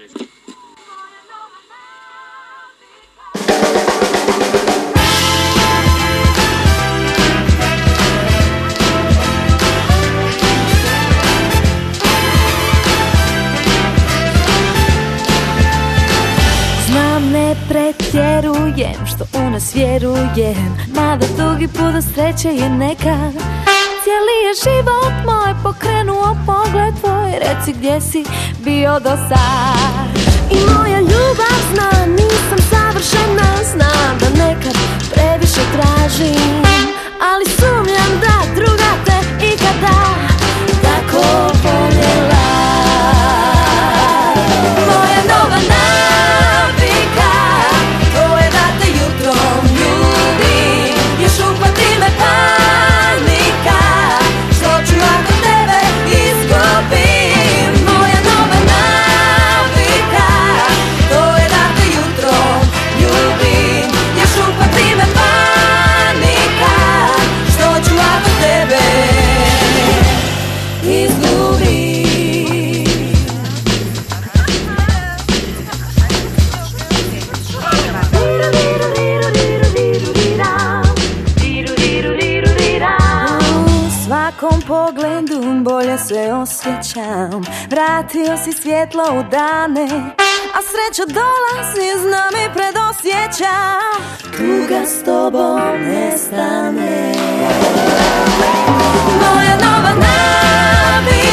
Pretjerujem što u nas vjerujem, mada dugi put do sreće je neka. Cijeli je život moj pokrenuo pogled tvoj, reci gdje si bio do sad. I moja ljubav zna, nisam savršena, znam da nekad previše tražim, ali sumnjam da druga te ikada tako voljela. Moja nova navika, to je da te jutrom ljubim, još uhvati me panika, što ću ako tebe izgubim. Moja nova navika, to je da te jutrom ljubim, još uhvati me panika, što ću ako tebe izgubim. Svakom pogledu bolje se osjećam, vratio si svjetlo u dane, a sreća dolazi, znam i predosjećam, tuga s tobom nestane. Moja nova navika,